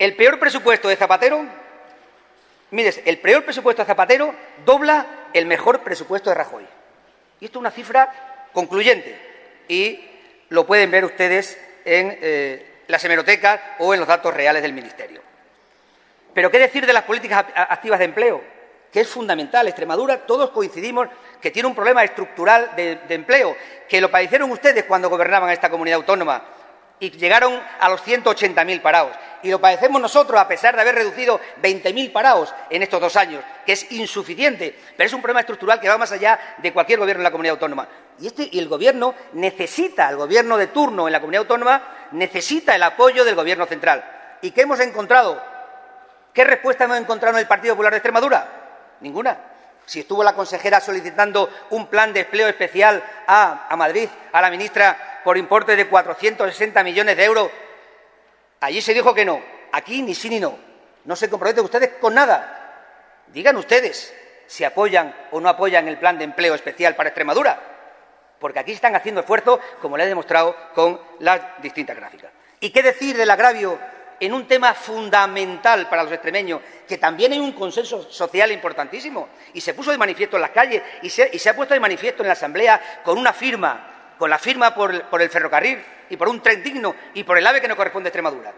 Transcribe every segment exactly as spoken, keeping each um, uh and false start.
El peor presupuesto de Zapatero, mire, el peor presupuesto de Zapatero dobla el mejor presupuesto de Rajoy. Y esto es una cifra concluyente y lo pueden ver ustedes en eh, las hemerotecas o en los datos reales del Ministerio. Pero ¿qué decir de las políticas activas de empleo? Que es fundamental. Extremadura, todos coincidimos que tiene un problema estructural de, de empleo, que lo padecieron ustedes cuando gobernaban esta comunidad autónoma y llegaron a los ciento ochenta mil parados. Y lo padecemos nosotros, a pesar de haber reducido veinte mil parados en estos dos años, que es insuficiente, pero es un problema estructural que va más allá de cualquier gobierno en la comunidad autónoma. Y, este, y el Gobierno necesita, el Gobierno de turno en la comunidad autónoma, necesita el apoyo del Gobierno central. ¿Y qué hemos encontrado? ¿Qué respuesta hemos encontrado en el Partido Popular de Extremadura? Ninguna. Si estuvo la consejera solicitando un plan de empleo especial a, a Madrid, a la ministra, por importe de cuatrocientos sesenta millones de euros, allí se dijo que no. Aquí ni sí ni no. No se comprometen ustedes con nada. Digan ustedes si apoyan o no apoyan el plan de empleo especial para Extremadura, porque aquí están haciendo esfuerzos, como les he demostrado con las distintas gráficas. ¿Y qué decir del agravio en un tema fundamental para los extremeños, que también hay un consenso social importantísimo, y se puso de manifiesto en las calles, y se, y se ha puesto de manifiesto en la Asamblea con una firma, con la firma por, por el ferrocarril y por un tren digno y por el AVE que no corresponde a Extremadura?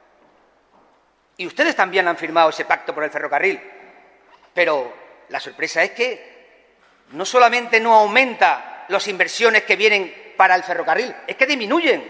Y ustedes también han firmado ese pacto por el ferrocarril, pero la sorpresa es que no solamente no aumenta las inversiones que vienen para el ferrocarril, es que disminuyen.